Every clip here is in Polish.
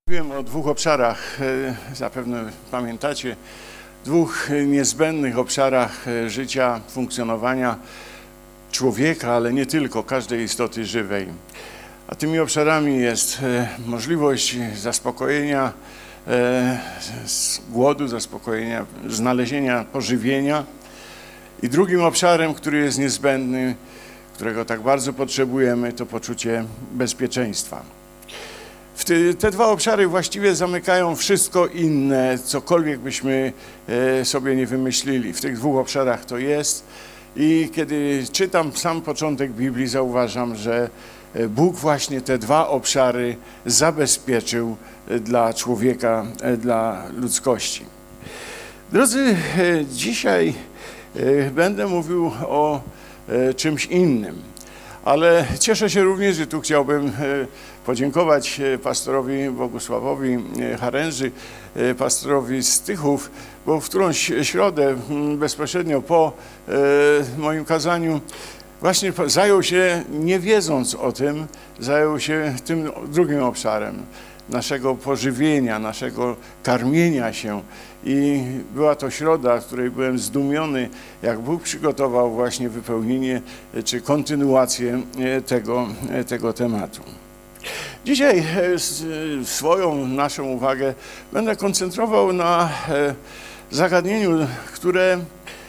Mówiłem o dwóch obszarach, zapewne pamiętacie, dwóch niezbędnych obszarach życia, funkcjonowania człowieka, ale nie tylko, każdej istoty żywej. A tymi obszarami jest możliwość zaspokojenia głodu, zaspokojenia, znalezienia pożywienia. I drugim obszarem, który jest niezbędny, którego tak bardzo potrzebujemy, to poczucie bezpieczeństwa. Te dwa obszary właściwie zamykają wszystko inne, cokolwiek byśmy sobie nie wymyślili. W tych dwóch obszarach to jest. I kiedy czytam sam początek Biblii, zauważam, że Bóg właśnie te dwa obszary zabezpieczył dla człowieka, dla ludzkości. Drodzy, dzisiaj będę mówił o czymś innym, ale cieszę się również, że tu chciałbym podziękować pastorowi Bogusławowi Haręży, pastorowi z Tychów, bo w którąś środę, bezpośrednio po moim kazaniu, właśnie zajął się, nie wiedząc o tym, zajął się tym drugim obszarem naszego pożywienia, naszego karmienia się. I była to środa, w której byłem zdumiony, jak Bóg przygotował właśnie wypełnienie czy kontynuację tego tematu. Dzisiaj naszą uwagę będę koncentrował na zagadnieniu, które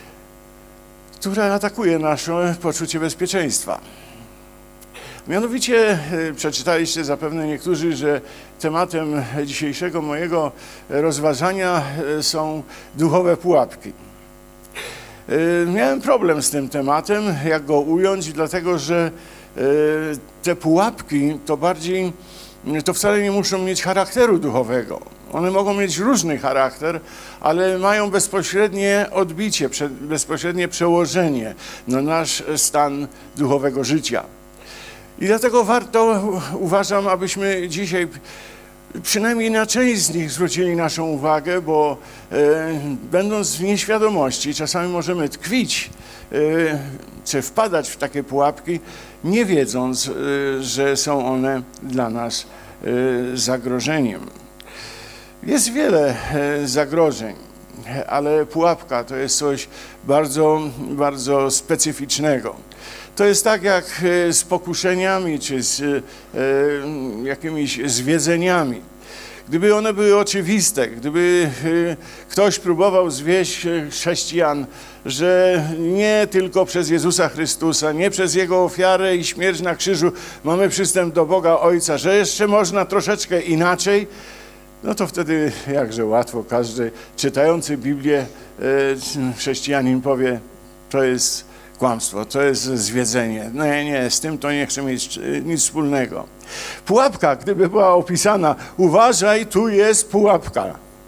atakuje nasze poczucie bezpieczeństwa. Mianowicie przeczytaliście zapewne niektórzy, że tematem dzisiejszego mojego rozważania są duchowe pułapki. Miałem problem z tym tematem, jak go ująć, dlatego że te pułapki to wcale nie muszą mieć charakteru duchowego. One mogą mieć różny charakter, ale mają bezpośrednie odbicie, bezpośrednie przełożenie na nasz stan duchowego życia. I dlatego uważam, abyśmy dzisiaj przynajmniej na część z nich zwrócili naszą uwagę, bo będąc w nieświadomości, czasami możemy tkwić czy wpadać w takie pułapki, nie wiedząc, że są one dla nas zagrożeniem. Jest wiele zagrożeń, ale pułapka to jest coś bardzo, bardzo specyficznego. To jest tak jak z pokuszeniami, czy z jakimiś zwiedzeniami. Gdyby one były oczywiste, gdyby ktoś próbował zwieść chrześcijan, że nie tylko przez Jezusa Chrystusa, nie przez Jego ofiarę i śmierć na krzyżu mamy przystęp do Boga Ojca, że jeszcze można troszeczkę inaczej, no to wtedy jakże łatwo każdy czytający Biblię chrześcijanin powie, to jest kłamstwo, to jest zwiedzenie. Nie, z tym to nie chcę mieć nic wspólnego. Pułapka, gdyby była opisana, uważaj, tu jest pułapka.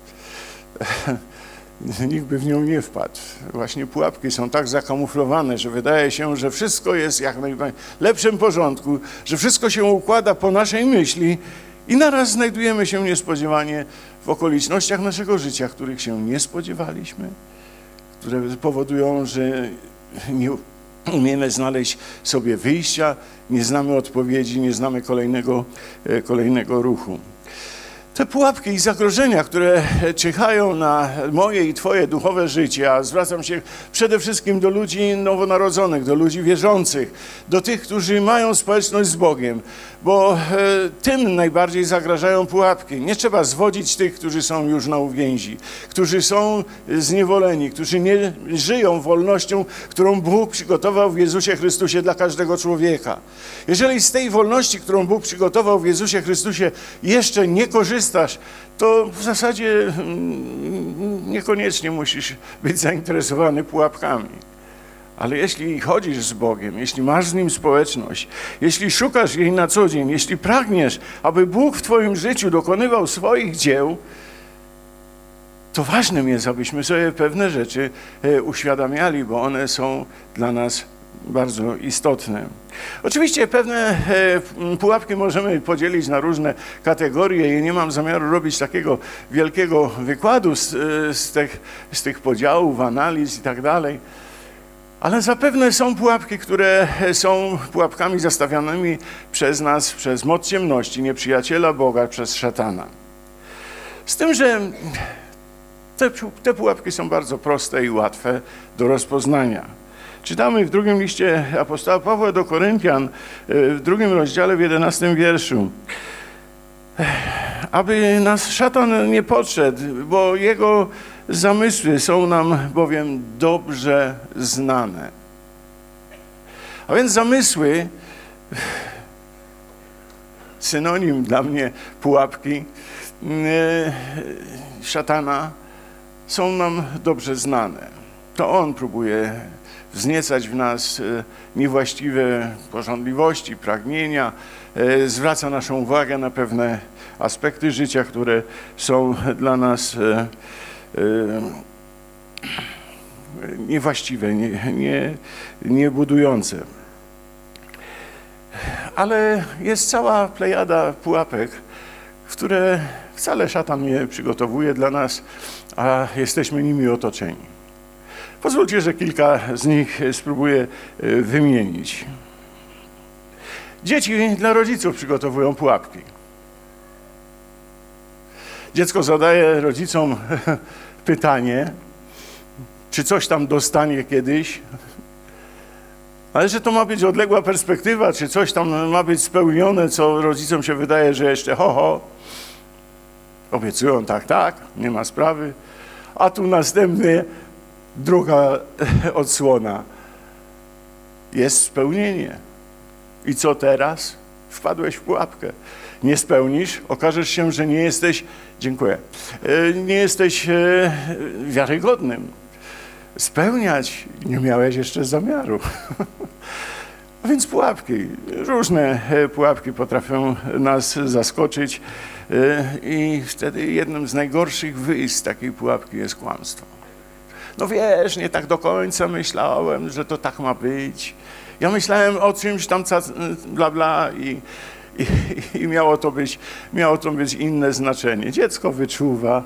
Nikt by w nią nie wpadł. Właśnie pułapki są tak zakamuflowane, że wydaje się, że wszystko jest jak najlepszym porządku, że wszystko się układa po naszej myśli i naraz znajdujemy się niespodziewanie w okolicznościach naszego życia, których się nie spodziewaliśmy, które powodują, że nie umiemy znaleźć sobie wyjścia, nie znamy odpowiedzi, nie znamy kolejnego ruchu. Te pułapki i zagrożenia, które czyhają na moje i Twoje duchowe życie, a zwracam się przede wszystkim do ludzi nowonarodzonych, do ludzi wierzących, do tych, którzy mają społeczność z Bogiem, bo tym najbardziej zagrażają pułapki. Nie trzeba zwodzić tych, którzy są już na uwięzi, którzy są zniewoleni, którzy nie żyją wolnością, którą Bóg przygotował w Jezusie Chrystusie dla każdego człowieka. Jeżeli z tej wolności, którą Bóg przygotował w Jezusie Chrystusie, jeszcze nie korzystasz, to w zasadzie niekoniecznie musisz być zainteresowany pułapkami. Ale jeśli chodzisz z Bogiem, jeśli masz z Nim społeczność, jeśli szukasz jej na co dzień, jeśli pragniesz, aby Bóg w Twoim życiu dokonywał swoich dzieł, to ważnym jest, abyśmy sobie pewne rzeczy uświadamiali, bo one są dla nas bardzo istotne. Oczywiście pewne pułapki możemy podzielić na różne kategorie i nie mam zamiaru robić takiego wielkiego wykładu z tych podziałów, analiz i tak dalej. Ale zapewne są pułapki, które są pułapkami zastawianymi przez nas, przez moc ciemności, nieprzyjaciela Boga, przez szatana. Z tym, że te pułapki są bardzo proste i łatwe do rozpoznania. Czytamy w drugim liście apostoła Pawła do Koryntian, w 2 rozdziale, w 11 wierszu. Aby nas szatan nie podszedł, bo jego zamysły są nam bowiem dobrze znane. A więc zamysły, synonim dla mnie pułapki szatana, są nam dobrze znane. To on próbuje wzniecać w nas niewłaściwe pożądliwości, pragnienia, zwraca naszą uwagę na pewne aspekty życia, które są dla nas niewłaściwe, niebudujące. Ale jest cała plejada pułapek, które wcale szatan nie przygotowuje dla nas, a jesteśmy nimi otoczeni. Pozwólcie, że kilka z nich spróbuję wymienić. Dzieci dla rodziców przygotowują pułapki. Dziecko zadaje rodzicom pytanie, czy coś tam dostanie kiedyś, ale że to ma być odległa perspektywa, czy coś tam ma być spełnione, co rodzicom się wydaje, że jeszcze obiecują tak, nie ma sprawy, a tu następny, druga odsłona. Jest spełnienie. I co teraz? Wpadłeś w pułapkę. Nie spełnisz, okażesz się, że nie jesteś, nie jesteś wiarygodnym. Spełniać nie miałeś jeszcze zamiaru. A więc pułapki, różne pułapki potrafią nas zaskoczyć i wtedy jednym z najgorszych wyjść z takiej pułapki jest kłamstwo. No wiesz, nie tak do końca myślałem, że to tak ma być. Ja myślałem o czymś tam bla bla i miało to być inne znaczenie. Dziecko wyczuwa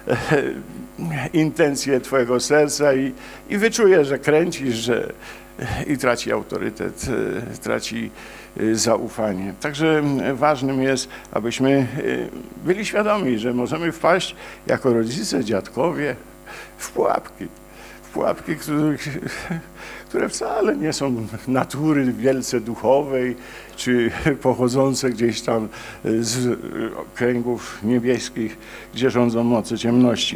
intencje twojego serca i wyczuje, że kręcisz, i traci autorytet, traci zaufanie. Także ważnym jest, abyśmy byli świadomi, że możemy wpaść jako rodzice, dziadkowie w pułapki, które wcale nie są natury wielce duchowej, czy pochodzące gdzieś tam z kręgów niebieskich, gdzie rządzą moce ciemności.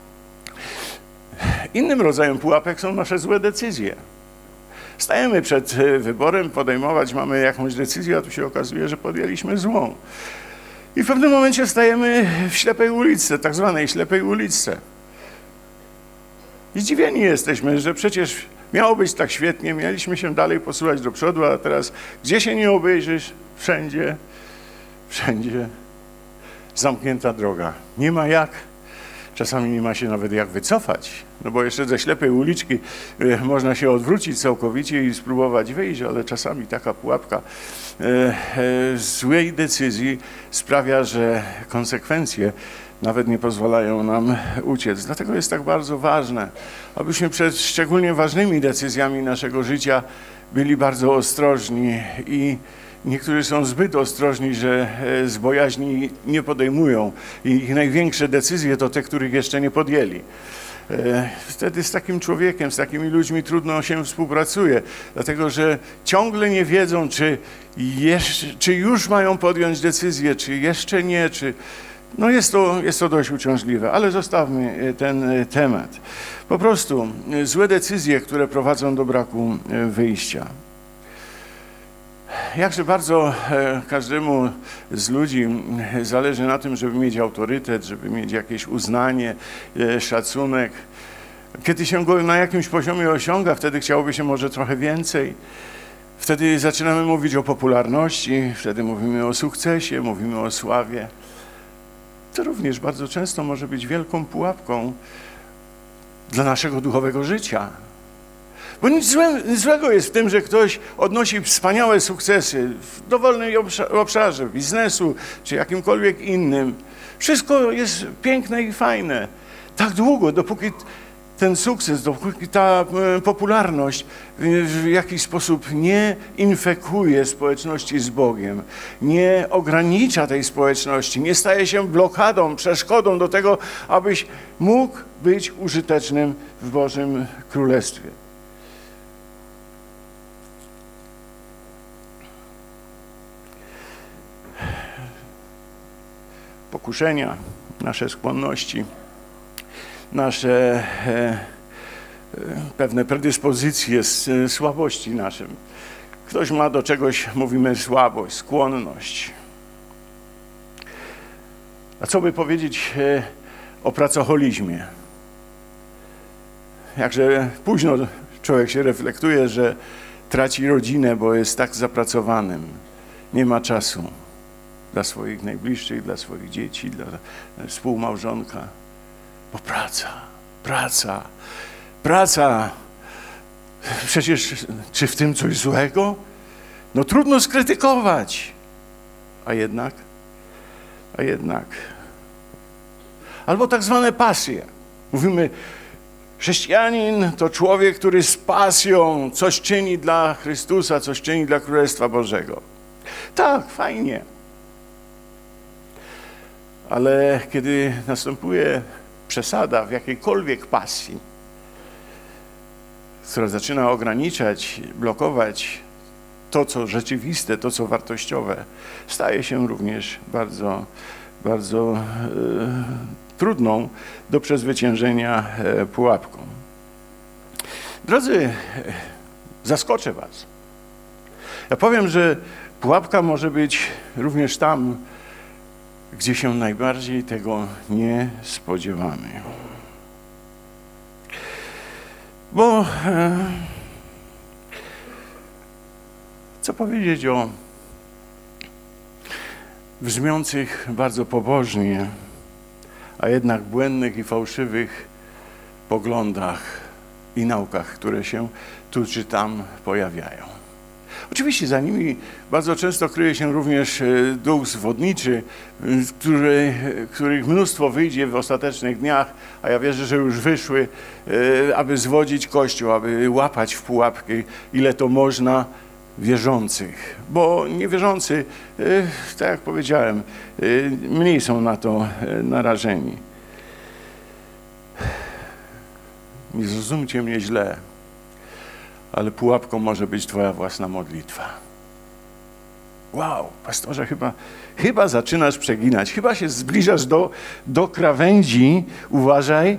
Innym rodzajem pułapek są nasze złe decyzje. Stajemy przed wyborem, mamy jakąś decyzję, a tu się okazuje, że podjęliśmy złą. I w pewnym momencie stajemy w ślepej uliczce, tak zwanej ślepej uliczce. I zdziwieni jesteśmy, że przecież miało być tak świetnie, mieliśmy się dalej posuwać do przodu, a teraz gdzie się nie obejrzysz, wszędzie zamknięta droga. Nie ma jak, czasami nie ma się nawet jak wycofać, no bo jeszcze ze ślepej uliczki można się odwrócić całkowicie i spróbować wyjść, ale czasami taka pułapka złej decyzji sprawia, że konsekwencje nawet nie pozwalają nam uciec. Dlatego jest tak bardzo ważne, abyśmy przed szczególnie ważnymi decyzjami naszego życia byli bardzo ostrożni i niektórzy są zbyt ostrożni, że z bojaźni nie podejmują i ich największe decyzje to te, których jeszcze nie podjęli. Wtedy z takim człowiekiem, z takimi ludźmi trudno się współpracuje, dlatego że ciągle nie wiedzą, czy już mają podjąć decyzję, czy jeszcze nie, No jest to dość uciążliwe, ale zostawmy ten temat. Po prostu złe decyzje, które prowadzą do braku wyjścia. Jakże bardzo każdemu z ludzi zależy na tym, żeby mieć autorytet, żeby mieć jakieś uznanie, szacunek. Kiedy się go na jakimś poziomie osiąga, wtedy chciałoby się może trochę więcej. Wtedy zaczynamy mówić o popularności, wtedy mówimy o sukcesie, mówimy o sławie. To również bardzo często może być wielką pułapką dla naszego duchowego życia. Bo nic złego jest w tym, że ktoś odnosi wspaniałe sukcesy w dowolnym obszarze biznesu czy jakimkolwiek innym. Wszystko jest piękne i fajne. Tak długo, dopóki ten sukces, dopóki ta popularność w jakiś sposób nie infekuje społeczności z Bogiem, nie ogranicza tej społeczności, nie staje się blokadą, przeszkodą do tego, abyś mógł być użytecznym w Bożym Królestwie. Pokuszenia, nasze skłonności, nasze pewne predyspozycje, słabości naszym. Ktoś ma do czegoś, mówimy, słabość, skłonność. A co by powiedzieć o pracoholizmie? Jakże późno człowiek się reflektuje, że traci rodzinę, bo jest tak zapracowanym. Nie ma czasu dla swoich najbliższych, dla swoich dzieci, dla współmałżonka. Bo praca. Przecież czy w tym coś złego? No trudno skrytykować. A jednak. Albo tak zwane pasje. Mówimy, chrześcijanin to człowiek, który z pasją coś czyni dla Chrystusa, coś czyni dla Królestwa Bożego. Tak, fajnie. Ale kiedy następuje przesada w jakiejkolwiek pasji, która zaczyna ograniczać, blokować to, co rzeczywiste, to, co wartościowe, staje się również bardzo, bardzo trudną do przezwyciężenia pułapką. Drodzy, zaskoczę was. Ja powiem, że pułapka może być również tam, gdzie się najbardziej tego nie spodziewamy. Bo co powiedzieć o brzmiących bardzo pobożnie, a jednak błędnych i fałszywych poglądach i naukach, które się tu czy tam pojawiają. Oczywiście za nimi bardzo często kryje się również duch zwodniczy, których mnóstwo wyjdzie w ostatecznych dniach, a ja wierzę, że już wyszły, aby zwodzić Kościół, aby łapać w pułapki, ile to można, wierzących. Bo niewierzący, tak jak powiedziałem, mniej są na to narażeni. Nie zrozumcie mnie źle, ale pułapką może być twoja własna modlitwa. Wow, pastorze, chyba zaczynasz przeginać, chyba się zbliżasz do krawędzi, uważaj,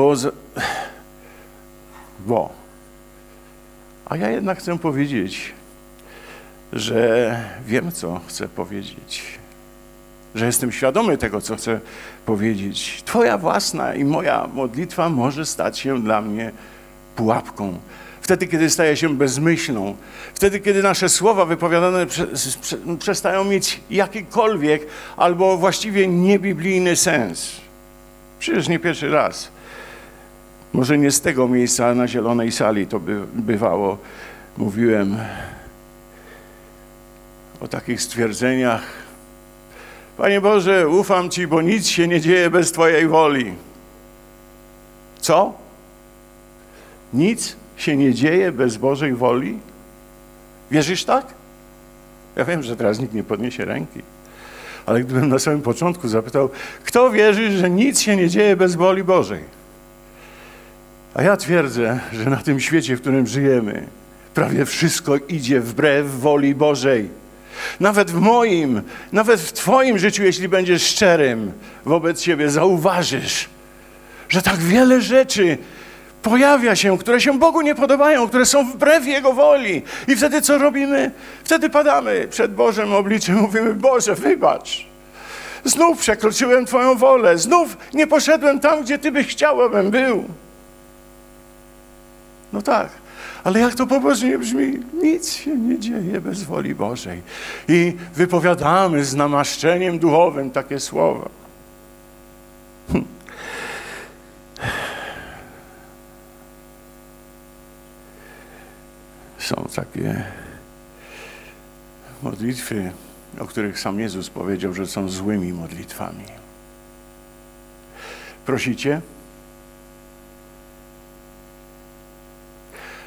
bo. A ja jednak chcę powiedzieć, że wiem, co chcę powiedzieć, że jestem świadomy tego, co chcę powiedzieć. Twoja własna i moja modlitwa może stać się dla mnie pułapką. Wtedy, kiedy staje się bezmyślną, wtedy, kiedy nasze słowa wypowiadane przestają mieć jakikolwiek albo właściwie niebiblijny sens. Przecież nie pierwszy raz. Może nie z tego miejsca, na zielonej sali to bywało. Mówiłem o takich stwierdzeniach. Panie Boże, ufam Ci, bo nic się nie dzieje bez Twojej woli. Co? Nic się nie dzieje bez Bożej woli? Wierzysz tak? Ja wiem, że teraz nikt nie podniesie ręki, ale gdybym na samym początku zapytał, kto wierzy, że nic się nie dzieje bez woli Bożej? A ja twierdzę, że na tym świecie, w którym żyjemy, prawie wszystko idzie wbrew woli Bożej. Nawet w Twoim życiu, jeśli będziesz szczerym wobec siebie, zauważysz, że tak wiele rzeczy pojawia się, które się Bogu nie podobają, które są wbrew Jego woli. I wtedy co robimy? Wtedy padamy przed Bożym obliczem, mówimy, Boże, wybacz. Znów przekroczyłem Twoją wolę, znów nie poszedłem tam, gdzie Ty byś chciał, abym był. No tak, ale jak to pobożnie brzmi, nic się nie dzieje bez woli Bożej. I wypowiadamy z namaszczeniem duchowym takie słowa. Są takie modlitwy, o których sam Jezus powiedział, że są złymi modlitwami. Prosicie?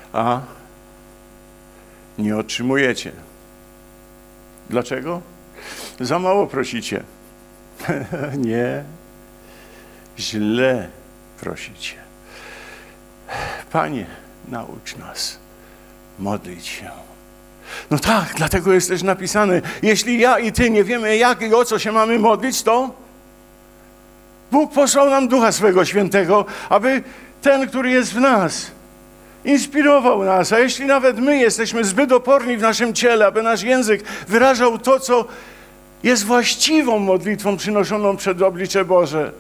a nie otrzymujecie. Dlaczego? Za mało prosicie. Nie. Źle prosicie. Panie, naucz nas modlić się. No tak, dlatego jest też napisane, jeśli ja i ty nie wiemy, jak i o co się mamy modlić, to Bóg posłał nam Ducha swego Świętego, aby ten, który jest w nas, inspirował nas. A jeśli nawet my jesteśmy zbyt oporni w naszym ciele, aby nasz język wyrażał to, co jest właściwą modlitwą przynoszoną przed oblicze Boże,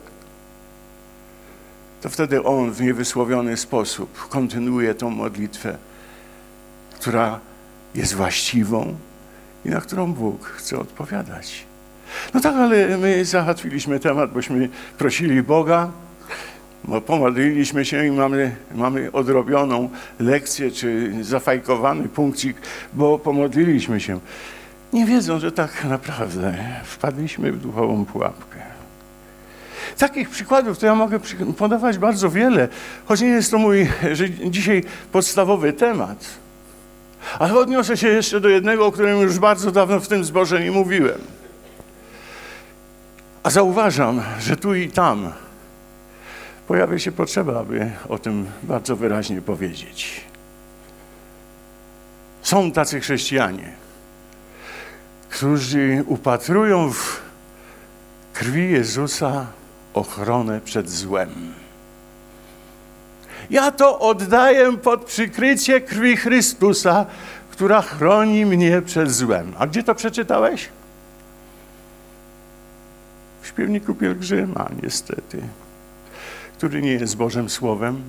to wtedy On w niewysłowiony sposób kontynuuje tą modlitwę, która jest właściwą i na którą Bóg chce odpowiadać. No tak, ale my załatwiliśmy temat, bośmy prosili Boga, pomodliliśmy się i mamy odrobioną lekcję, czy zafajkowany punkcik, bo pomodliliśmy się. Nie wiedzą, że tak naprawdę wpadliśmy w duchową pułapkę. Takich przykładów to ja mogę podawać bardzo wiele, choć nie jest to mój dzisiaj podstawowy temat. Ale odniosę się jeszcze do jednego, o którym już bardzo dawno w tym zborze nie mówiłem. A zauważam, że tu i tam pojawia się potrzeba, aby o tym bardzo wyraźnie powiedzieć. Są tacy chrześcijanie, którzy upatrują w krwi Jezusa ochronę przed złem. Ja to oddaję pod przykrycie krwi Chrystusa, która chroni mnie przed złem. A gdzie to przeczytałeś? W śpiewniku pielgrzyma, niestety, który nie jest Bożym Słowem.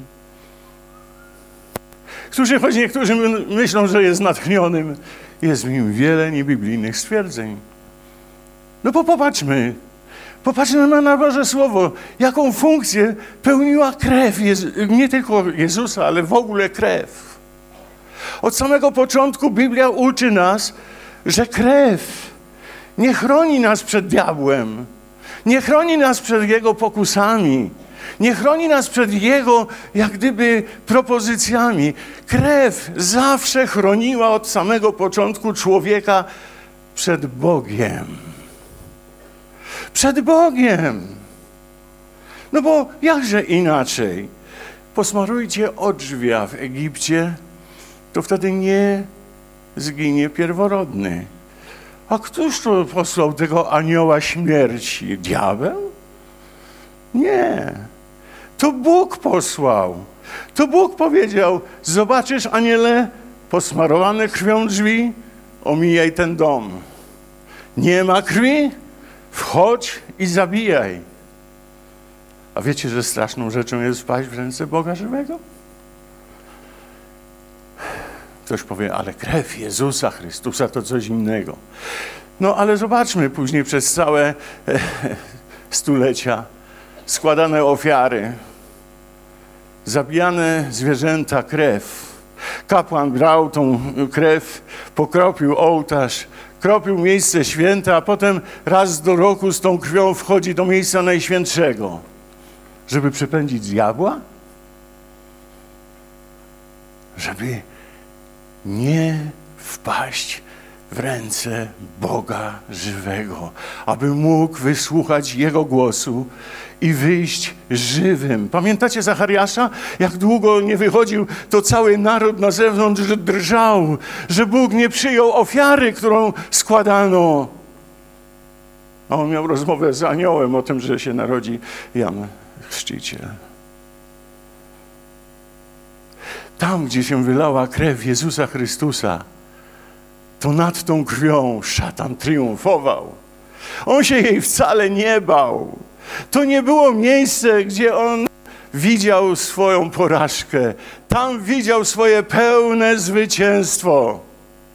Choć niektórzy myślą, że jest natchnionym, jest w nim wiele niebiblijnych stwierdzeń. No bo popatrzmy na Boże Słowo, jaką funkcję pełniła krew, nie tylko Jezusa, ale w ogóle krew. Od samego początku Biblia uczy nas, że krew nie chroni nas przed diabłem, nie chroni nas przed jego pokusami, nie chroni nas przed jego, jak gdyby, propozycjami. Krew zawsze chroniła od samego początku człowieka przed Bogiem. Przed Bogiem. No bo jakże inaczej? Posmarujcie odrzwia w Egipcie, to wtedy nie zginie pierworodny. A któż to posłał tego anioła śmierci? Diabeł? Nie. To Bóg posłał. To Bóg powiedział, zobaczysz, aniele, posmarowane krwią drzwi, omijaj ten dom. Nie ma krwi? Wchodź i zabijaj. A wiecie, że straszną rzeczą jest wpaść w ręce Boga żywego? Ktoś powie, ale krew Jezusa Chrystusa to coś innego. No ale zobaczmy później przez całe stulecia składane ofiary, zabijane zwierzęta, krew. Kapłan brał tą krew, pokropił ołtarz, kropił miejsce święte, a potem raz do roku z tą krwią wchodzi do miejsca najświętszego. Żeby przepędzić diabła? Żeby nie wpaść w ręce Boga żywego, aby mógł wysłuchać Jego głosu i wyjść żywym. Pamiętacie Zachariasza? Jak długo nie wychodził, to cały naród na zewnątrz drżał, że Bóg nie przyjął ofiary, którą składano. A on miał rozmowę z aniołem o tym, że się narodzi Jan Chrzciciel. Tam, gdzie się wylała krew Jezusa Chrystusa, to nad tą krwią szatan triumfował. On się jej wcale nie bał. To nie było miejsce, gdzie on widział swoją porażkę. Tam widział swoje pełne zwycięstwo.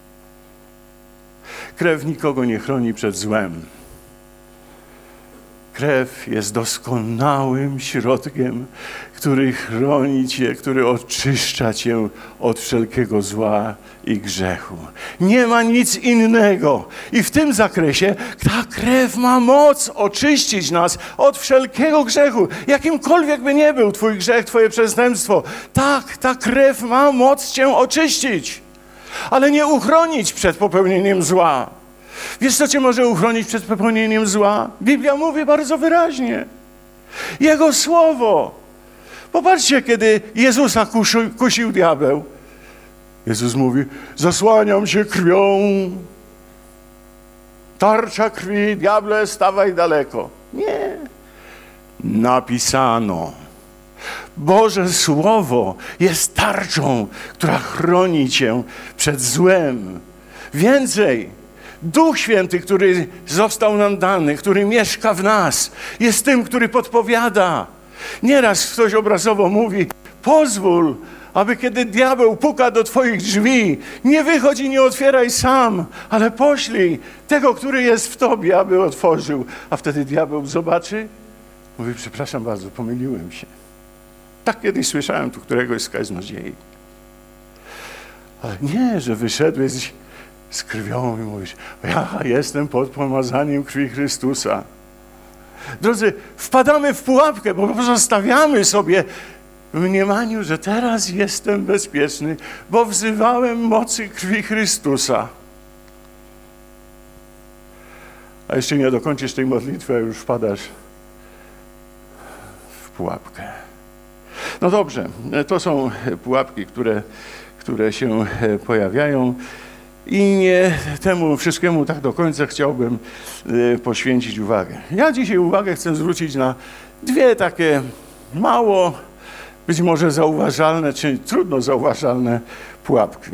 Krew nikogo nie chroni przed złem. krew jest doskonałym środkiem, który chroni cię, który oczyszcza cię od wszelkiego zła i grzechu. Nie ma nic innego. I w tym zakresie ta krew ma moc oczyścić nas od wszelkiego grzechu. Jakimkolwiek by nie był twój grzech, twoje przestępstwo. Tak, ta krew ma moc cię oczyścić, ale nie uchronić przed popełnieniem zła. Wiesz, co cię może uchronić przed popełnieniem zła? Biblia mówi bardzo wyraźnie. Jego słowo. Popatrzcie, kiedy Jezusa kusił diabeł. Jezus mówi, zasłaniam się krwią. Tarcza krwi, diable, stawaj daleko. Nie. Napisano. Boże Słowo jest tarczą, która chroni cię przed złem. Więcej. Duch Święty, który został nam dany, który mieszka w nas, jest tym, który podpowiada. Nieraz ktoś obrazowo mówi, pozwól, aby kiedy diabeł puka do twoich drzwi, nie wychodź i nie otwieraj sam, ale poślij tego, który jest w tobie, aby otworzył. A wtedy diabeł zobaczy, mówi, przepraszam bardzo, pomyliłem się. Tak kiedyś słyszałem tu któregoś z kaznodziei. Ale nie, że wyszedłeś z krwią i mówisz, ja jestem pod pomazaniem krwi Chrystusa. Drodzy, wpadamy w pułapkę, bo pozostawiamy sobie w mniemaniu, że teraz jestem bezpieczny, bo wzywałem mocy krwi Chrystusa. A jeszcze nie dokończysz tej modlitwy, a już wpadasz w pułapkę. No dobrze, to są pułapki, które się pojawiają. I nie temu wszystkiemu tak do końca chciałbym poświęcić uwagę. Ja dzisiaj uwagę chcę zwrócić na dwie takie mało, być może zauważalne, czy trudno zauważalne pułapki.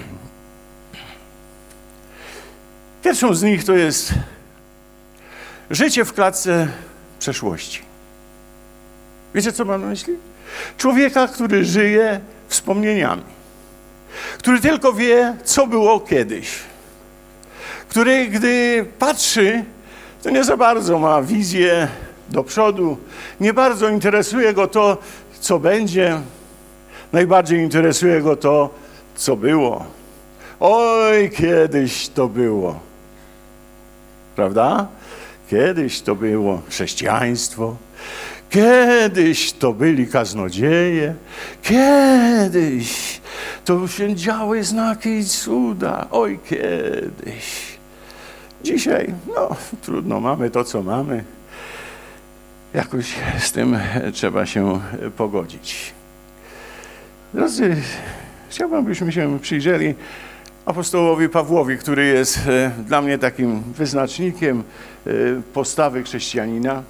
Pierwszą z nich to jest życie w klatce przeszłości. Wiecie, co mam na myśli? Człowieka, który żyje wspomnieniami. Który tylko wie, co było kiedyś. Który, gdy patrzy, to nie za bardzo ma wizję do przodu. Nie bardzo interesuje go to, co będzie. Najbardziej interesuje go to, co było. Oj, kiedyś to było. Prawda? Kiedyś to było chrześcijaństwo. Kiedyś to byli kaznodzieje. Kiedyś to się działy znaki i cuda. Oj, kiedyś. Dzisiaj, no, trudno, mamy to, co mamy. Jakoś z tym trzeba się pogodzić. Drodzy, chciałbym, abyśmy się przyjrzeli apostołowi Pawłowi, który jest dla mnie takim wyznacznikiem postawy chrześcijanina.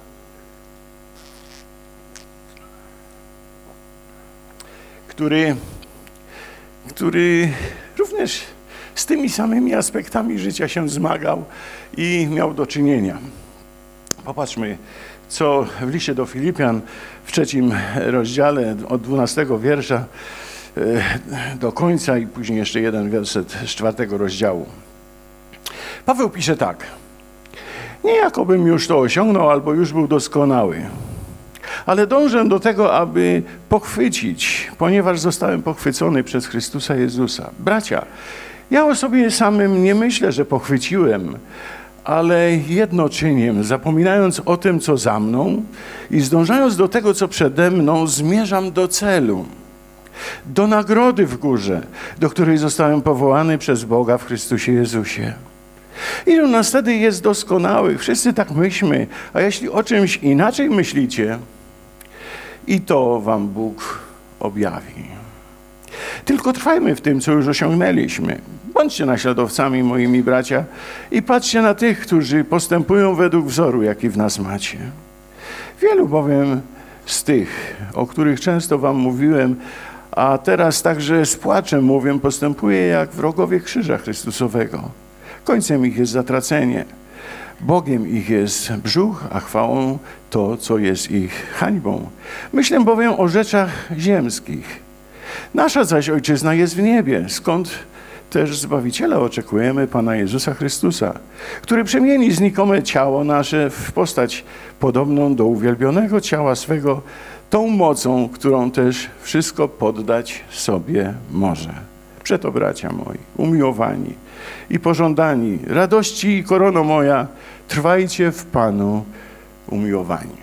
Który również z tymi samymi aspektami życia się zmagał i miał do czynienia. Popatrzmy, co w liście do Filipian w 3 rozdziale od 12 wiersza do końca i później jeszcze jeden werset z 4 rozdziału. Paweł pisze tak. Nie jakobym już to osiągnął albo już był doskonały, ale dążę do tego, aby pochwycić, ponieważ zostałem pochwycony przez Chrystusa Jezusa. Bracia, ja o sobie samym nie myślę, że pochwyciłem, ale jedno czynię, zapominając o tym, co za mną i zdążając do tego, co przede mną, zmierzam do celu, do nagrody w górze, do której zostałem powołany przez Boga w Chrystusie Jezusie. Ilu nas wtedy jest doskonałych? Wszyscy tak myślmy, a jeśli o czymś inaczej myślicie, i to wam Bóg objawi. Tylko trwajmy w tym, co już osiągnęliśmy. Bądźcie naśladowcami, moimi bracia, i patrzcie na tych, którzy postępują według wzoru, jaki w nas macie. Wielu bowiem z tych, o których często wam mówiłem, a teraz także z płaczem mówię, postępuje jak wrogowie krzyża Chrystusowego. Końcem ich jest zatracenie. Bogiem ich jest brzuch, a chwałą to, co jest ich hańbą. Myślę bowiem o rzeczach ziemskich. Nasza zaś ojczyzna jest w niebie, skąd też Zbawiciela oczekujemy, Pana Jezusa Chrystusa, który przemieni znikome ciało nasze w postać podobną do uwielbionego ciała swego, tą mocą, którą też wszystko poddać sobie może. Przeto, bracia moi, umiłowani i pożądani, radości i korono moja, trwajcie w Panu umiłowani.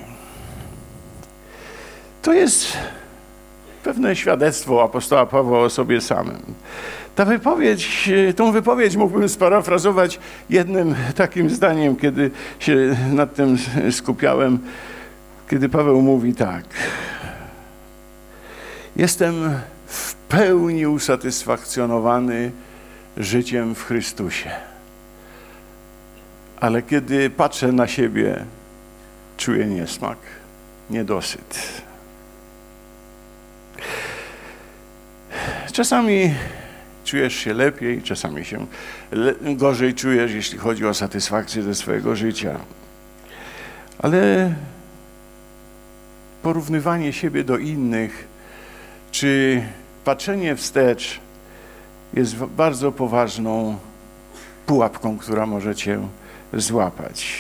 To jest pewne świadectwo apostoła Pawła o sobie samym. Tą wypowiedź mógłbym sparafrazować jednym takim zdaniem, kiedy się nad tym skupiałem, kiedy Paweł mówi tak. Jestem w pełni usatysfakcjonowany życiem w Chrystusie. Ale kiedy patrzę na siebie, czuję niesmak, niedosyt. Czasami czujesz się lepiej, czasami się gorzej czujesz, jeśli chodzi o satysfakcję ze swojego życia. Ale porównywanie siebie do innych, czy patrzenie wstecz jest bardzo poważną pułapką, która może cię złapać.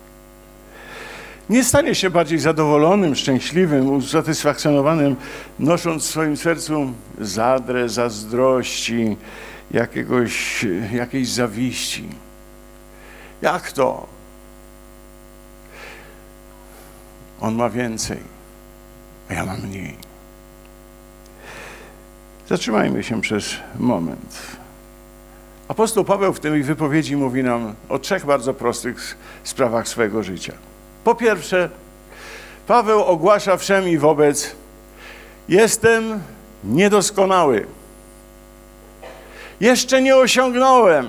Nie stanie się bardziej zadowolonym, szczęśliwym, usatysfakcjonowanym, nosząc w swoim sercu zadrę, zazdrości, jakiejś zawiści. Jak to? On ma więcej, a ja mam mniej. Zatrzymajmy się przez moment. Apostoł Paweł w tej wypowiedzi mówi nam o 3 bardzo prostych sprawach swojego życia. Po pierwsze, Paweł ogłasza wszem i wobec: jestem niedoskonały. Jeszcze nie osiągnąłem.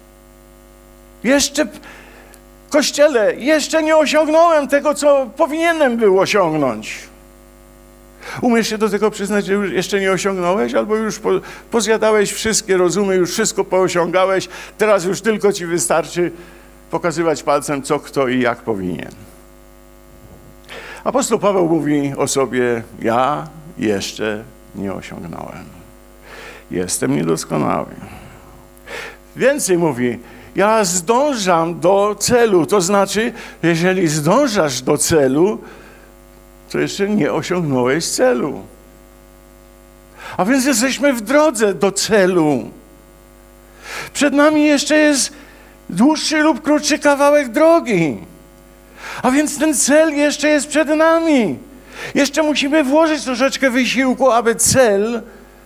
Kościele, jeszcze nie osiągnąłem tego, co powinienem był osiągnąć. Umiesz się do tego przyznać, że już jeszcze nie osiągnąłeś, albo już pozjadałeś wszystkie rozumy, już wszystko poosiągałeś, teraz już tylko ci wystarczy pokazywać palcem, co, kto i jak powinien. Apostoł Paweł mówi o sobie: ja jeszcze nie osiągnąłem. Jestem niedoskonały. Więcej mówi: ja zdążam do celu. To znaczy, jeżeli zdążasz do celu, to jeszcze nie osiągnąłeś celu. A więc jesteśmy w drodze do celu. Przed nami jeszcze jest dłuższy lub krótszy kawałek drogi. A więc ten cel jeszcze jest przed nami. Jeszcze musimy włożyć troszeczkę wysiłku, aby cel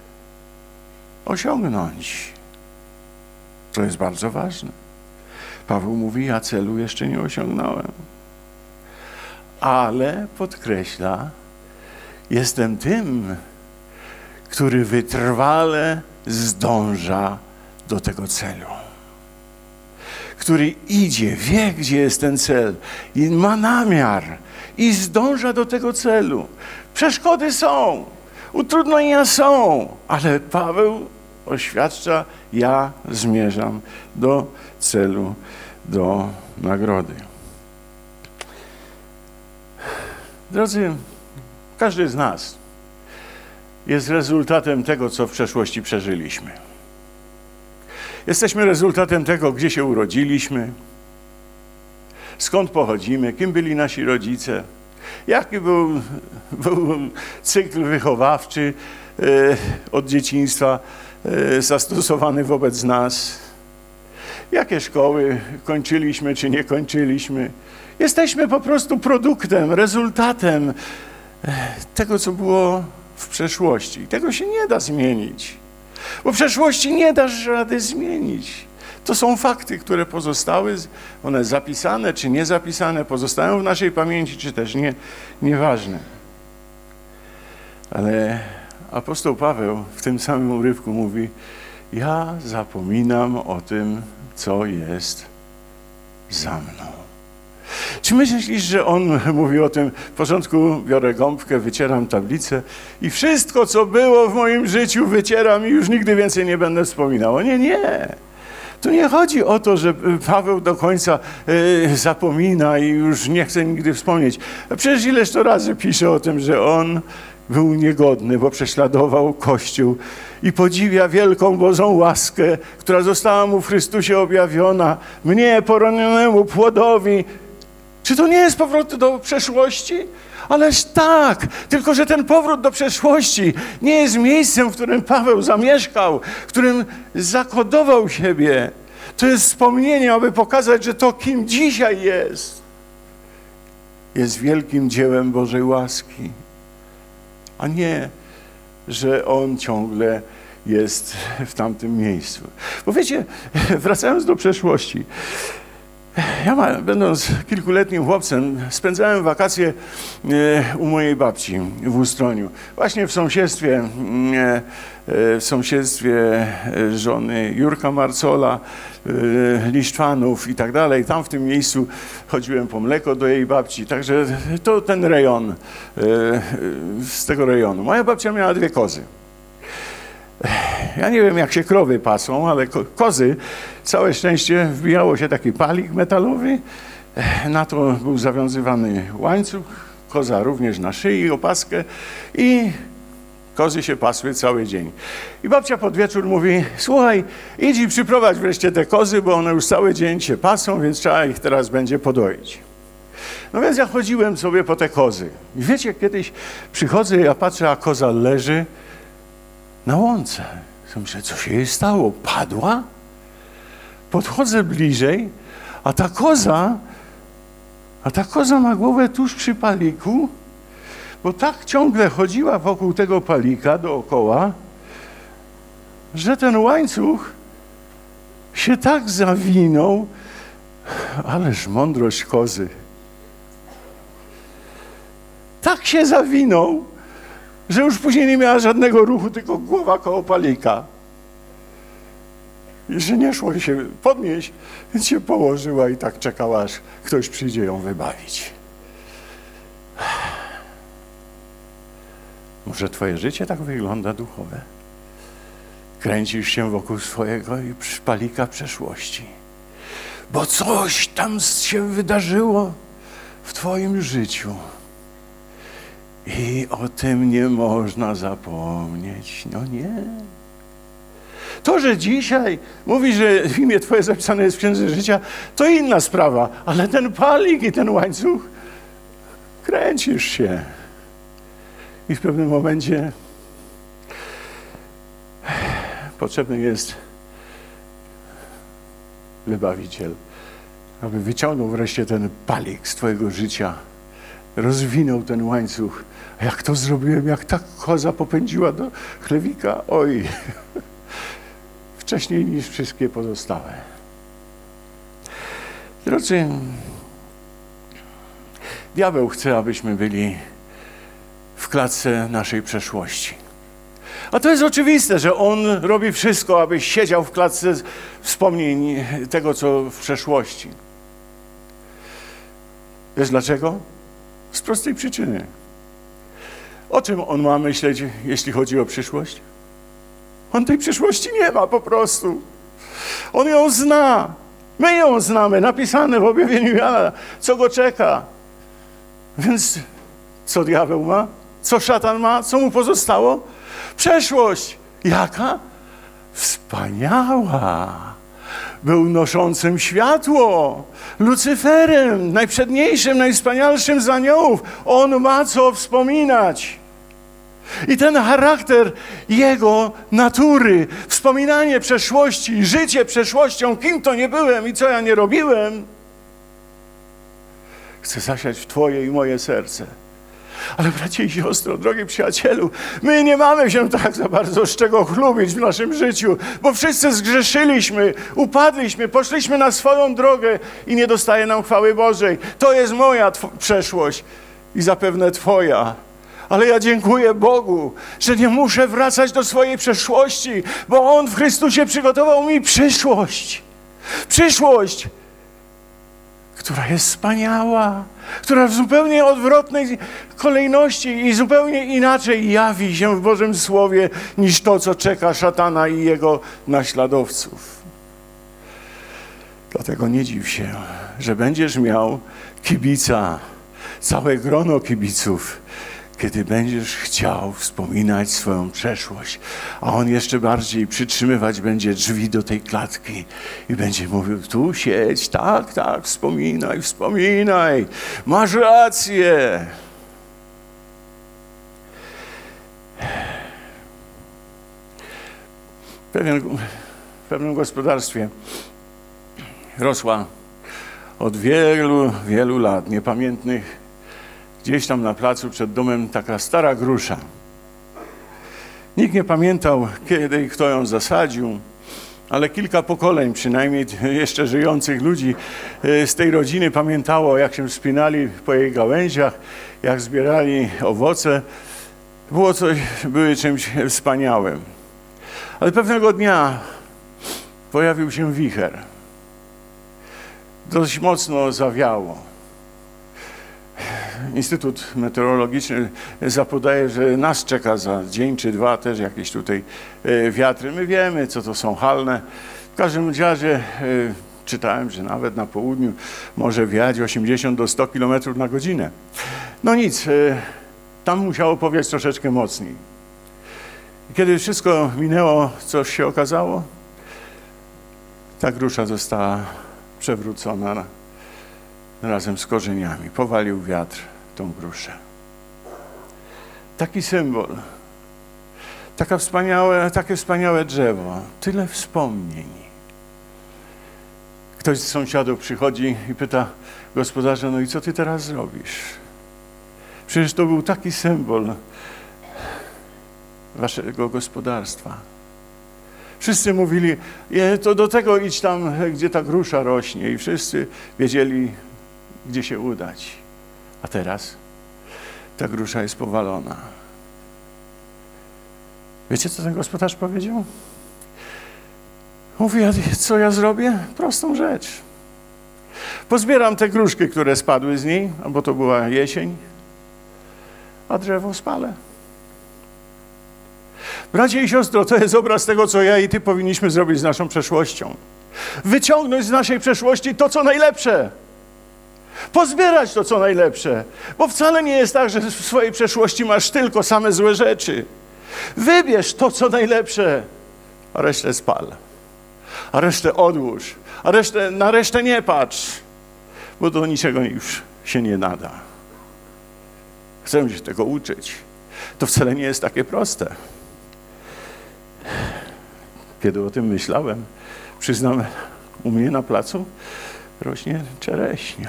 osiągnąć. To jest bardzo ważne. Paweł mówi: ja celu jeszcze nie osiągnąłem. Ale podkreśla: jestem tym, który wytrwale zdąża do tego celu. Który idzie, wie, gdzie jest ten cel i ma namiar i zdąża do tego celu. Przeszkody są, utrudnienia są, ale Paweł oświadcza: ja zmierzam do celu, do nagrody. Drodzy, każdy z nas jest rezultatem tego, co w przeszłości przeżyliśmy. Jesteśmy rezultatem tego, gdzie się urodziliśmy, skąd pochodzimy, kim byli nasi rodzice, jaki był cykl wychowawczy od dzieciństwa zastosowany wobec nas, jakie szkoły kończyliśmy czy nie kończyliśmy. Jesteśmy po prostu produktem, rezultatem tego, co było w przeszłości. Tego się nie da zmienić, bo przeszłości nie dasz rady zmienić. To są fakty, które pozostały, one zapisane czy niezapisane, pozostają w naszej pamięci, czy też nie, nieważne. Ale apostoł Paweł w tym samym urywku mówi: ja zapominam o tym, co jest za mną. Czy myślisz, że on mówi o tym: w porządku, biorę gąbkę, wycieram tablicę i wszystko, co było w moim życiu, wycieram i już nigdy więcej nie będę wspominał? Nie, nie. Tu nie chodzi o to, że Paweł do końca zapomina i już nie chce nigdy wspomnieć. A przecież ileż to razy pisze o tym, że on był niegodny, bo prześladował Kościół i podziwia wielką Bożą łaskę, która została mu w Chrystusie objawiona, mnie, poronionemu płodowi. Czy to nie jest powrót do przeszłości? Ależ tak, tylko że ten powrót do przeszłości nie jest miejscem, w którym Paweł zamieszkał, w którym zakodował siebie. To jest wspomnienie, aby pokazać, że to, kim dzisiaj jest wielkim dziełem Bożej łaski, a nie, że on ciągle jest w tamtym miejscu. Bo wiecie, wracając do przeszłości, ja będąc kilkuletnim chłopcem, spędzałem wakacje u mojej babci w Ustroniu. Właśnie w sąsiedztwie żony Jurka Marcola, Liszczanów i tak dalej. Tam w tym miejscu chodziłem po mleko do jej babci. Także to ten rejon, z tego rejonu. Moja babcia miała 2 kozy. Ja nie wiem, jak się krowy pasą, ale kozy, całe szczęście, wbijało się taki palik metalowy, na to był zawiązywany łańcuch, koza również na szyi, opaskę i kozy się pasły cały dzień. I babcia pod wieczór mówi, słuchaj, idź i przyprowadź wreszcie te kozy, bo one już cały dzień się pasą, więc trzeba ich teraz będzie podoić. No więc ja chodziłem sobie po te kozy. I wiecie, kiedyś przychodzę, ja patrzę, a koza leży na łące. Myślę, co się jej stało? Padła? Podchodzę bliżej, a ta koza ma głowę tuż przy paliku, bo tak ciągle chodziła wokół tego palika dookoła, że ten łańcuch się tak zawinął, ależ mądrość kozy. Tak się zawinął, że już później nie miała żadnego ruchu, tylko głowa koło palika. I że nie szło się podnieść, więc się położyła i tak czekała, aż ktoś przyjdzie ją wybawić. Może twoje życie tak wygląda duchowe? Kręcisz się wokół swojego i palika przeszłości, bo coś tam się wydarzyło w twoim życiu. I o tym nie można zapomnieć. No nie. To, że dzisiaj mówi, że imię twoje zapisane jest w Księdze Życia, to inna sprawa. Ale ten palik i ten łańcuch, kręcisz się. I w pewnym momencie potrzebny jest wybawiciel, aby wyciągnął wreszcie ten palik z twojego życia, rozwinął ten łańcuch. A jak to zrobiłem, jak ta koza popędziła do chlewika, oj, wcześniej niż wszystkie pozostałe. Drodzy, diabeł chce, abyśmy byli w klatce naszej przeszłości. A to jest oczywiste, że on robi wszystko, abyś siedział w klatce wspomnień tego, co w przeszłości. Wiesz dlaczego? Z prostej przyczyny. O czym on ma myśleć, jeśli chodzi o przyszłość? On tej przyszłości nie ma po prostu. On ją zna. My ją znamy, napisane w objawieniu Jana, co go czeka. Więc co diabeł ma? Co szatan ma? Co mu pozostało? Przeszłość. Jaka? Wspaniała. Był noszącym światło, Lucyferem, najprzedniejszym, najwspanialszym z aniołów. On ma co wspominać. I ten charakter jego natury, wspominanie przeszłości, życie przeszłością, kim to nie byłem i co ja nie robiłem, chce zasiać w twoje i moje serce. Ale bracie i siostro, drogi przyjacielu, my nie mamy się tak za bardzo z czego chlubić w naszym życiu, bo wszyscy zgrzeszyliśmy, upadliśmy, poszliśmy na swoją drogę i nie dostaje nam chwały Bożej. To jest moja przeszłość i zapewne twoja. Ale ja dziękuję Bogu, że nie muszę wracać do swojej przeszłości, bo On w Chrystusie przygotował mi przyszłość. Przyszłość, która jest wspaniała, która w zupełnie odwrotnej kolejności i zupełnie inaczej jawi się w Bożym Słowie niż to, co czeka szatana i jego naśladowców. Dlatego nie dziw się, że będziesz miał kibica, całe grono kibiców, kiedy będziesz chciał wspominać swoją przeszłość, a on jeszcze bardziej przytrzymywać będzie drzwi do tej klatki i będzie mówił, tu siedź, tak, wspominaj, masz rację. W pewnym gospodarstwie rosła od wielu, wielu lat, niepamiętnych, gdzieś tam na placu przed domem taka stara grusza. Nikt nie pamiętał, kiedy i kto ją zasadził, ale kilka pokoleń przynajmniej jeszcze żyjących ludzi z tej rodziny pamiętało, jak się wspinali po jej gałęziach, jak zbierali owoce. Były czymś wspaniałym. Ale pewnego dnia pojawił się wicher. Dość mocno zawiało. Instytut Meteorologiczny zapodaje, że nas czeka za dzień czy dwa też jakieś tutaj wiatry. My wiemy, co to są halne. W każdym razie czytałem, że nawet na południu może wiać 80 do 100 km na godzinę. No nic, tam musiało powiać troszeczkę mocniej. Kiedy wszystko minęło, co się okazało? Ta grusza została przewrócona razem z korzeniami. Powalił wiatr tą gruszę. Taki symbol. Takie wspaniałe drzewo. Tyle wspomnień. Ktoś z sąsiadów przychodzi i pyta gospodarza, no i co ty teraz zrobisz? Przecież to był taki symbol waszego gospodarstwa. Wszyscy mówili, to do tego idź tam, gdzie ta grusza rośnie i wszyscy wiedzieli, gdzie się udać. A teraz ta grusza jest powalona. Wiecie, co ten gospodarz powiedział? Mówi, co ja zrobię? Prostą rzecz. Pozbieram te gruszki, które spadły z niej, bo to była jesień, a drzewo spalę. Bracie i siostro, to jest obraz tego, co ja i ty powinniśmy zrobić z naszą przeszłością. Wyciągnąć z naszej przeszłości to, co najlepsze. Pozbierać to, co najlepsze. Bo wcale nie jest tak, że w swojej przeszłości masz tylko same złe rzeczy. Wybierz to, co najlepsze, a resztę spal. A resztę odłóż. Na resztę nie patrz, bo do niczego już się nie nada. Chcę się tego uczyć. To wcale nie jest takie proste. Kiedy o tym myślałem, przyznam, u mnie na placu rośnie czereśnia.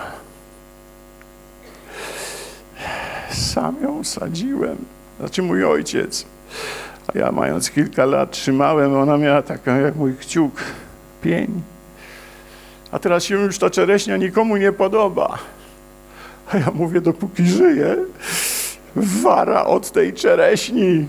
Sam ją sadziłem, znaczy mój ojciec. A ja mając kilka lat trzymałem, ona miała taką jak mój kciuk, pień. A teraz się już ta czereśnia nikomu nie podoba. A ja mówię, dopóki żyję, wara od tej czereśni.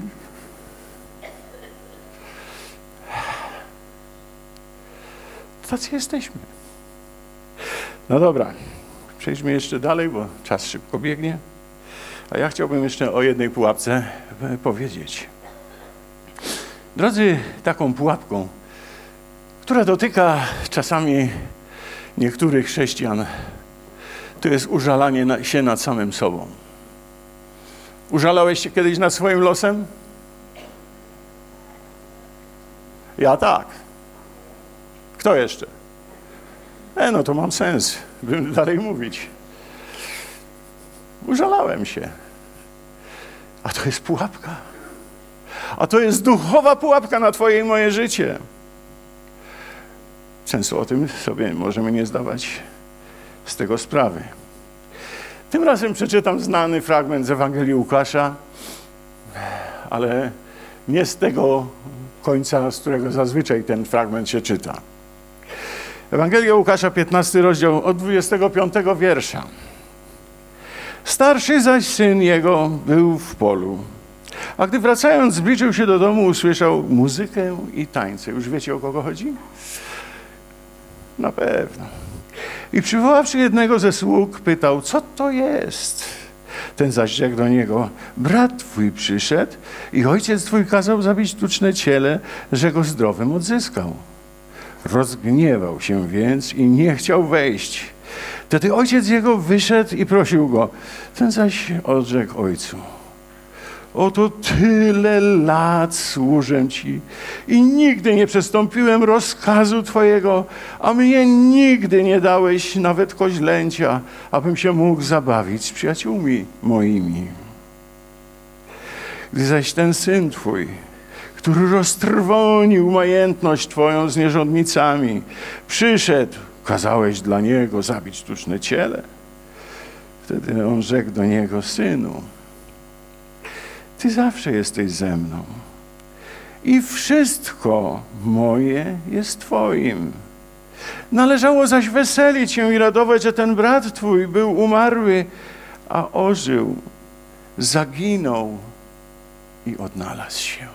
Tacy jesteśmy. No dobra, przejdźmy jeszcze dalej, bo czas szybko biegnie. A ja chciałbym jeszcze o jednej pułapce powiedzieć. Drodzy, taką pułapką, która dotyka czasami niektórych chrześcijan, to jest użalanie się nad samym sobą. Użalałeś się kiedyś nad swoim losem? Ja tak. Kto jeszcze? No to mam sens, bym dalej mówić. Użalałem się. A to jest pułapka. A to jest duchowa pułapka na twoje i moje życie. Często o tym sobie możemy nie zdawać z tego sprawy. Tym razem przeczytam znany fragment z Ewangelii Łukasza, ale nie z tego końca, z którego zazwyczaj ten fragment się czyta. Ewangelia Łukasza, 15 rozdział, od 25 wiersza. Starszy zaś syn jego był w polu, a gdy wracając zbliżył się do domu, usłyszał muzykę i tańce. Już wiecie, o kogo chodzi? Na pewno. I przywoławszy jednego ze sług, pytał, co to jest? Ten zaś rzekł do niego, brat twój przyszedł i ojciec twój kazał zabić tuczne ciele, że go zdrowym odzyskał. Rozgniewał się więc i nie chciał wejść. Wtedy ojciec jego wyszedł i prosił go. Ten zaś odrzekł ojcu. Oto tyle lat służę Ci i nigdy nie przestąpiłem rozkazu Twojego, a mnie nigdy nie dałeś nawet koźlęcia, abym się mógł zabawić z przyjaciółmi moimi. Gdy zaś ten syn Twój, który roztrwonił majętność Twoją z nierządnicami, przyszedł, kazałeś dla niego zabić sztuczne ciele. Wtedy on rzekł do niego, synu, Ty zawsze jesteś ze mną i wszystko moje jest Twoim. Należało zaś weselić się i radować, że ten brat Twój był umarły, a ożył, zaginął i odnalazł się.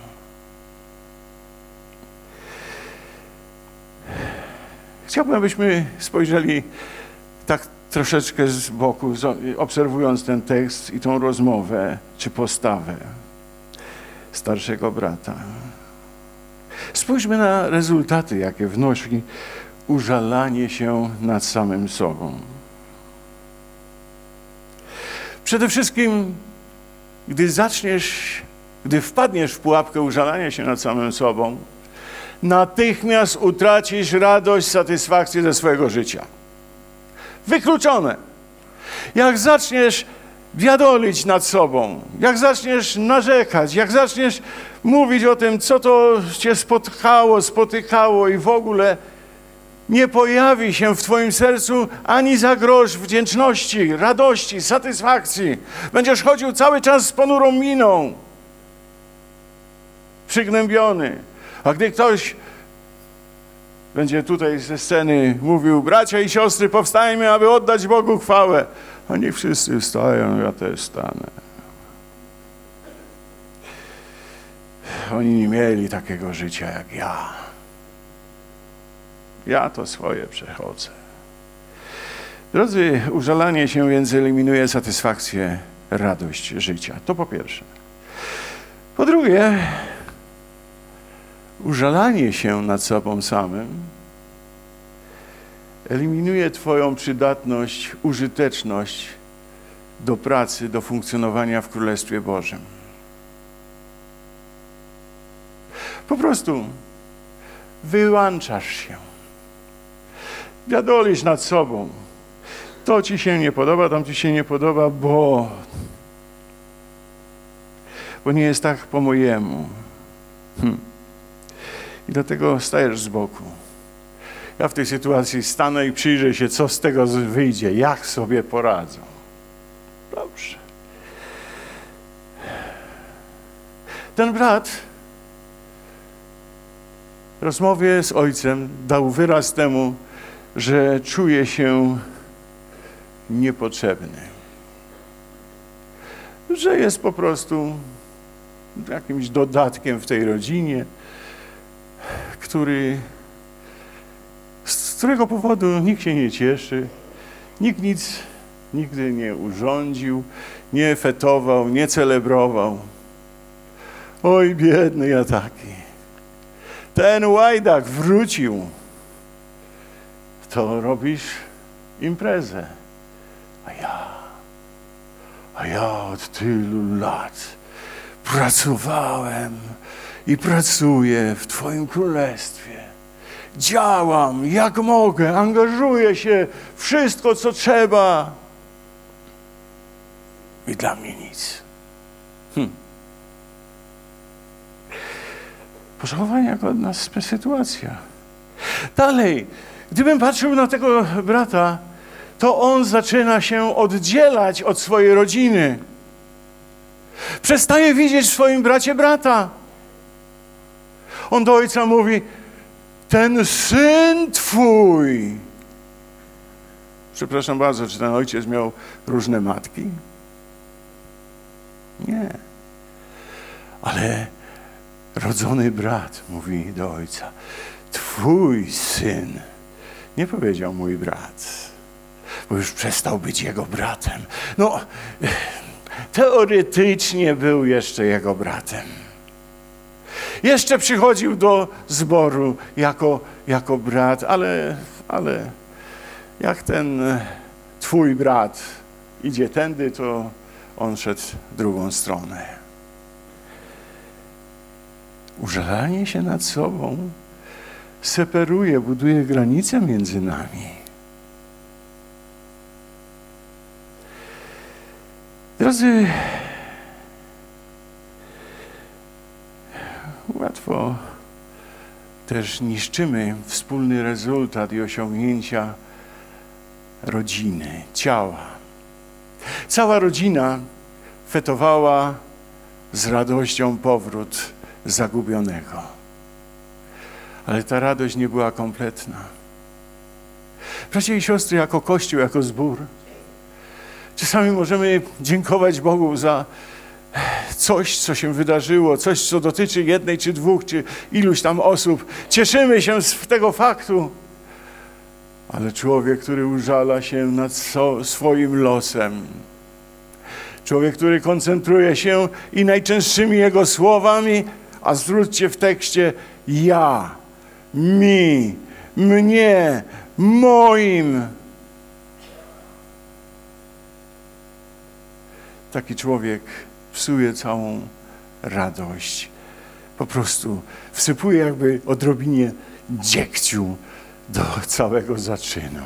Chciałbym, abyśmy spojrzeli tak troszeczkę z boku, obserwując ten tekst i tą rozmowę, czy postawę starszego brata. Spójrzmy na rezultaty, jakie wnosi użalanie się nad samym sobą. Przede wszystkim, gdy wpadniesz w pułapkę użalania się nad samym sobą, natychmiast utracisz radość, satysfakcję ze swojego życia. Wykluczone. Jak zaczniesz biadolić nad sobą, jak zaczniesz narzekać, jak zaczniesz mówić o tym, co to cię spotykało i w ogóle nie pojawi się w twoim sercu ani za grosz wdzięczności, radości, satysfakcji. Będziesz chodził cały czas z ponurą miną, przygnębiony. A gdy ktoś będzie tutaj ze sceny mówił, bracia i siostry, powstajmy, aby oddać Bogu chwałę. A niech wszyscy wstają, ja też stanę. Oni nie mieli takiego życia jak ja. Ja to swoje przechodzę. Drodzy, użalanie się więc eliminuje satysfakcję, radość życia. To po pierwsze. Po drugie, użalanie się nad sobą samym eliminuje twoją przydatność, użyteczność do pracy, do funkcjonowania w Królestwie Bożym. Po prostu wyłączasz się. Biadolisz nad sobą. To ci się nie podoba, tam ci się nie podoba, bo nie jest tak po mojemu. I dlatego stajesz z boku. Ja w tej sytuacji stanę i przyjrzę się, co z tego wyjdzie, jak sobie poradzą. Dobrze. Ten brat w rozmowie z ojcem dał wyraz temu, że czuje się niepotrzebny. Że jest po prostu jakimś dodatkiem w tej rodzinie, z którego powodu nikt się nie cieszy, nikt nic nigdy nie urządził, nie fetował, nie celebrował. Oj, biedny ja taki. Ten łajdak wrócił. To robisz imprezę. A ja od tylu lat pracowałem i pracuję w Twoim Królestwie. Działam jak mogę, angażuję się, wszystko co trzeba. I dla mnie nic. Pożałowania godna sytuacja. Dalej, gdybym patrzył na tego brata, to on zaczyna się oddzielać od swojej rodziny. Przestaje widzieć w swoim bracie brata. On do ojca mówi, ten syn twój. Przepraszam bardzo, czy ten ojciec miał różne matki? Nie. Ale rodzony brat mówi do ojca, twój syn. Nie powiedział mój brat, bo już przestał być jego bratem. No, teoretycznie był jeszcze jego bratem. Jeszcze przychodził do zboru jako brat, ale jak ten twój brat idzie tędy, to on szedł drugą stronę. Użalanie się nad sobą separuje, buduje granice między nami. Drodzy, łatwo też niszczymy wspólny rezultat i osiągnięcia rodziny, ciała. Cała rodzina fetowała z radością powrót zagubionego. Ale ta radość nie była kompletna. Bracia i siostry, jako Kościół, jako zbór, czasami możemy dziękować Bogu za coś, co się wydarzyło, coś, co dotyczy jednej, czy dwóch, czy iluś tam osób. Cieszymy się z tego faktu. Ale człowiek, który użala się nad swoim losem, człowiek, który koncentruje się i najczęstszymi jego słowami, a zwróćcie w tekście ja, mi, mnie, moim. Taki człowiek psuje całą radość. Po prostu wsypuje jakby odrobinie dziegciu do całego zaczynu.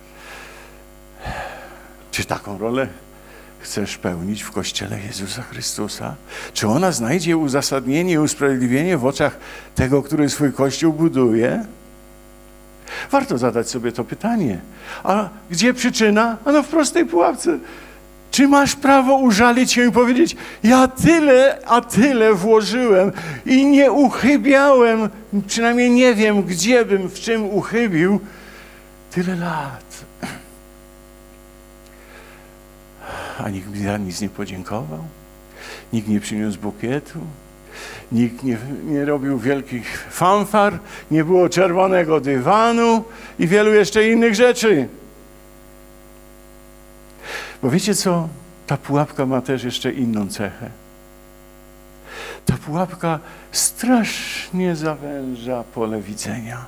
Czy taką rolę chcesz pełnić w Kościele Jezusa Chrystusa? Czy ona znajdzie uzasadnienie i usprawiedliwienie w oczach tego, który swój Kościół buduje? Warto zadać sobie to pytanie. A gdzie przyczyna? Ano w prostej pułapce. Czy masz prawo użalić się i powiedzieć, ja tyle, a tyle włożyłem i nie uchybiałem, przynajmniej nie wiem, gdzie bym, w czym uchybił, tyle lat. A nikt mi za nic nie podziękował, nikt nie przyniósł bukietu, nikt nie robił wielkich fanfar, nie było czerwonego dywanu i wielu jeszcze innych rzeczy. Bo wiecie co? Ta pułapka ma też jeszcze inną cechę. Ta pułapka strasznie zawęża pole widzenia.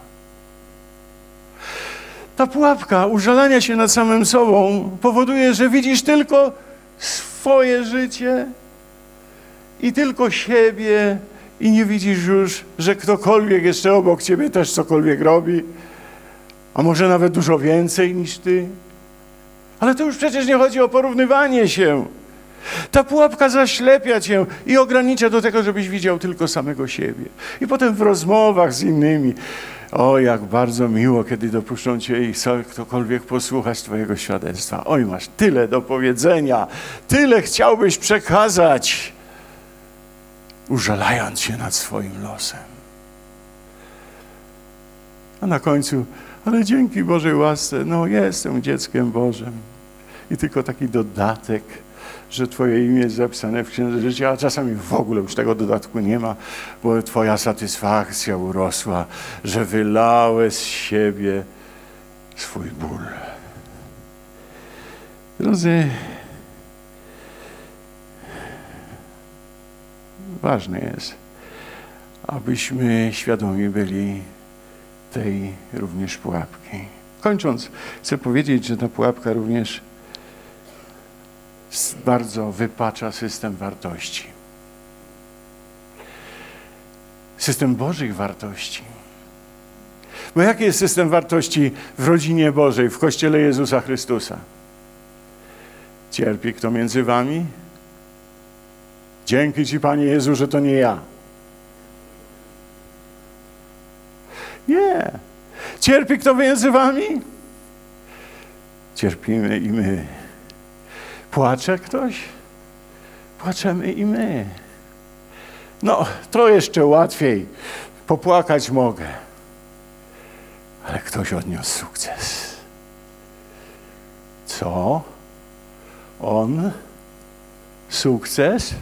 Ta pułapka użalania się nad samym sobą powoduje, że widzisz tylko swoje życie i tylko siebie i nie widzisz już, że ktokolwiek jeszcze obok ciebie też cokolwiek robi, a może nawet dużo więcej niż ty. Ale to już przecież nie chodzi o porównywanie się. Ta pułapka zaślepia cię i ogranicza do tego, żebyś widział tylko samego siebie. I potem w rozmowach z innymi, o jak bardzo miło, kiedy dopuszczą cię i chce ktokolwiek posłuchać twojego świadectwa. Oj, masz tyle do powiedzenia, tyle chciałbyś przekazać, użalając się nad swoim losem. A na końcu, ale dzięki Bożej łasce, no jestem dzieckiem Bożym. I tylko taki dodatek, że twoje imię jest zapisane w Księdze Życia, a czasami w ogóle już tego dodatku nie ma, bo twoja satysfakcja urosła, że wylałeś z siebie swój ból. Drodzy, ważne jest, abyśmy świadomi byli tej również pułapki. Kończąc, chcę powiedzieć, że ta pułapka również bardzo wypacza system wartości. System Bożych wartości. Bo jaki jest system wartości w rodzinie Bożej, w Kościele Jezusa Chrystusa? Cierpi kto między wami? Dzięki Ci, Panie Jezu, że to nie ja. Nie. Cierpi kto między wami? Cierpimy i my. Płacze ktoś? Płaczemy i my. No, to jeszcze łatwiej. Popłakać mogę. Ale ktoś odniósł sukces. Co? On? Sukces?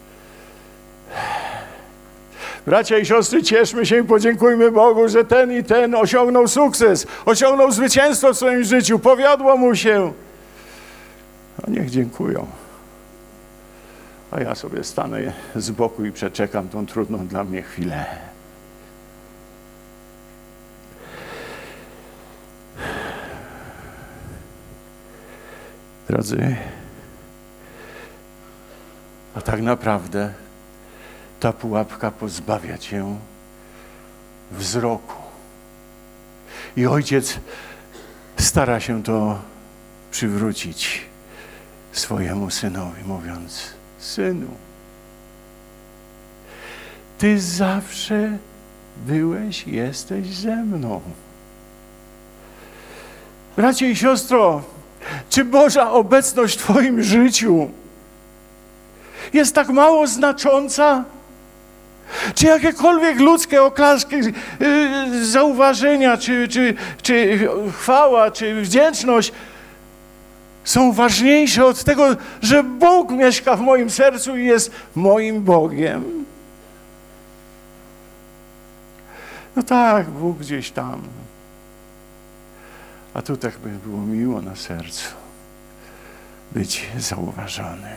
Bracia i siostry, cieszmy się i podziękujmy Bogu, że ten i ten osiągnął sukces, osiągnął zwycięstwo w swoim życiu, powiodło mu się. A niech dziękują. A ja sobie stanę z boku i przeczekam tą trudną dla mnie chwilę. Drodzy, a tak naprawdę ta pułapka pozbawia cię wzroku. I ojciec stara się to przywrócić swojemu synowi, mówiąc: synu, ty zawsze byłeś, jesteś ze mną. Bracie i siostro, czy Boża obecność w twoim życiu jest tak mało znacząca? Czy jakiekolwiek ludzkie oklaski, zauważenia, czy chwała, czy wdzięczność są ważniejsze od tego, że Bóg mieszka w moim sercu i jest moim Bogiem? No tak, Bóg gdzieś tam. A tu tak by było miło na sercu być zauważonym.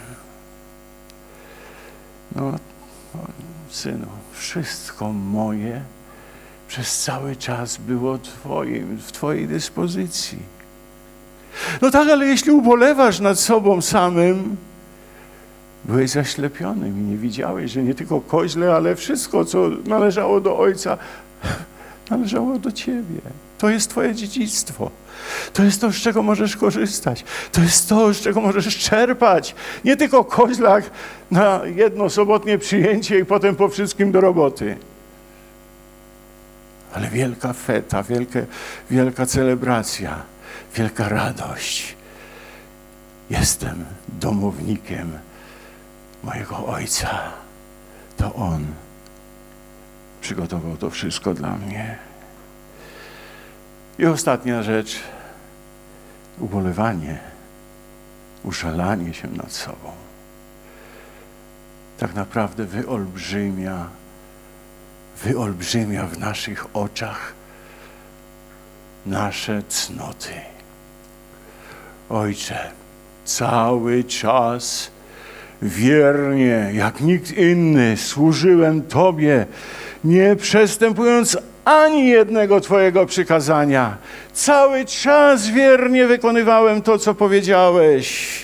No, synu, wszystko moje przez cały czas było w twojej dyspozycji. No tak, ale jeśli ubolewasz nad sobą samym, byłeś zaślepionym i nie widziałeś, że nie tylko koźle, ale wszystko, co należało do Ojca, należało do ciebie. To jest twoje dziedzictwo. To jest to, z czego możesz korzystać. To jest to, z czego możesz czerpać. Nie tylko koźlak na jedno sobotnie przyjęcie i potem po wszystkim do roboty. Ale wielka feta, wielka celebracja, wielka radość. Jestem domownikiem mojego Ojca. To On przygotował to wszystko dla mnie. I ostatnia rzecz, ubolewanie, użalanie się nad sobą. Tak naprawdę wyolbrzymia w naszych oczach nasze cnoty. Ojcze, cały czas wiernie, jak nikt inny, służyłem Tobie, nie przestępując ani jednego Twojego przykazania. Cały czas wiernie wykonywałem to, co powiedziałeś.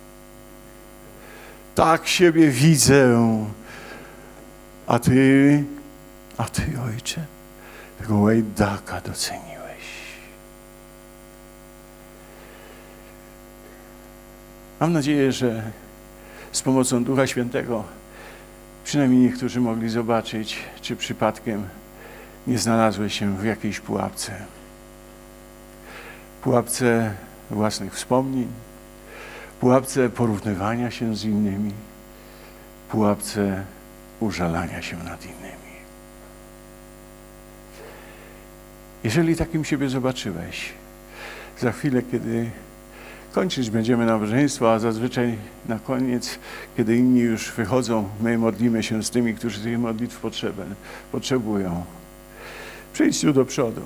Tak siebie widzę. A Ty, Ojcze, tego łajdaka doceniłeś. Mam nadzieję, że z pomocą Ducha Świętego przynajmniej niektórzy mogli zobaczyć, czy przypadkiem nie znalazłeś się w jakiejś pułapce. Pułapce własnych wspomnień, pułapce porównywania się z innymi, pułapce użalania się nad innymi. Jeżeli takim siebie zobaczyłeś, za chwilę, kiedy kończyć będziemy nabożeństwo, a zazwyczaj na koniec, kiedy inni już wychodzą, my modlimy się z tymi, którzy tych modlitw potrzebują. Przyjdź tu do przodu,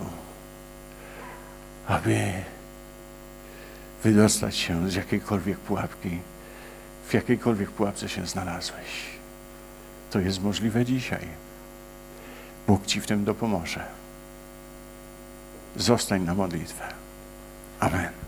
aby wydostać się z jakiejkolwiek pułapki, w jakiejkolwiek pułapce się znalazłeś. To jest możliwe dzisiaj. Bóg Ci w tym dopomoże. Zostań na modlitwę. Amen.